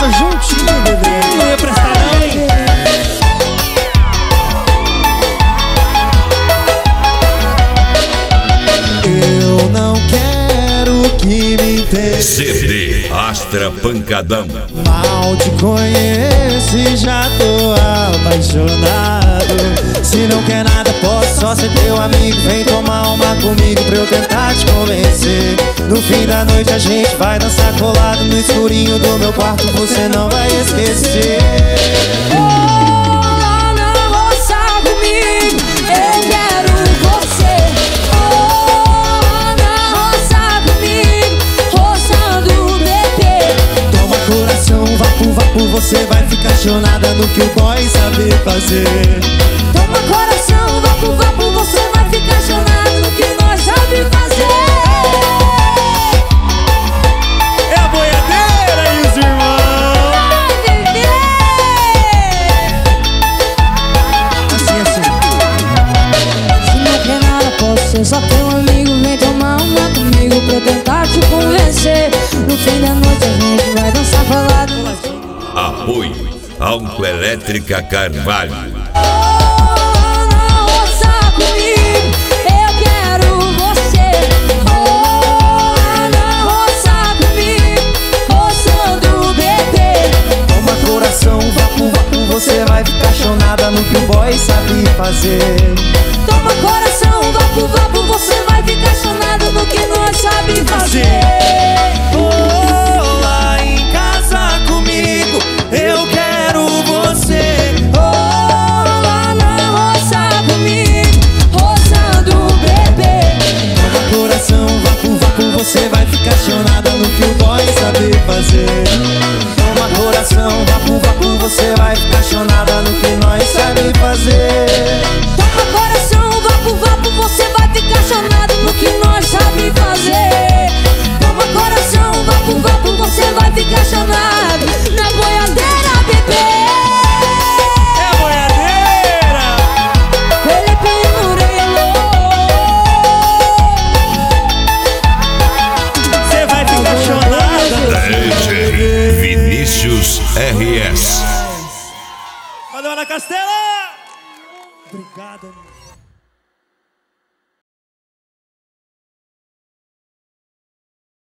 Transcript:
Deixa juntinho, bebê. Não ia prestar não, hein? Eu não quero que me entenda. CD Astra Pancadão. Mal te conheço e já tô apaixonado. Se não quer nada, posso só ser teu amigo. Vem tomar uma comigo pra eu tentar te convencer. No fim da noite a gente vai dançar colado no escurinho do meu quarto, você não vai esquecer. Você vai ficar chonada no que o boy sabe fazer. Toma coração, vapo, vapo, você vai ficar chonada no que nós sabe fazer. É a boiadeira e os irmãos. Assim. Se não quer nada, posso ser só teu amigo. Vem tomar uma comigo pra eu tentar te convencer. No fim da noite a gente vai dançar falado. Apoio Autoelétrica Carvalho. Não roça comigo, eu quero você. Não roça comigo, roçando o bebê. Toma coração, vapo, vapo, você vai ficar chonada no que o boy sabe fazer. Toma coração, vapo, vapo, você vai ficar chonado no que nós sabe fazer. Lá em casa comigo, eu quero você. Lá na roça comigo, roçando o bebê. Toma coração, vapo, vapo, você vai ficar chonada no que o boy sabe fazer. Toma coração, vapo, vapo, você vai ficar chonada no que nós sabe fazer. Toma coração, vapo, vapo, você vai ficar chonado no que nós sabe fazer. Toma coração, vapo, vapo, você vai ficar chonado na boiadeira, bebê. É a boiadeira. Felipe Murilo. Você vai ficar chonada. DJ Vinícius RS. Valeu, Ana Castela. Obrigado, amigo.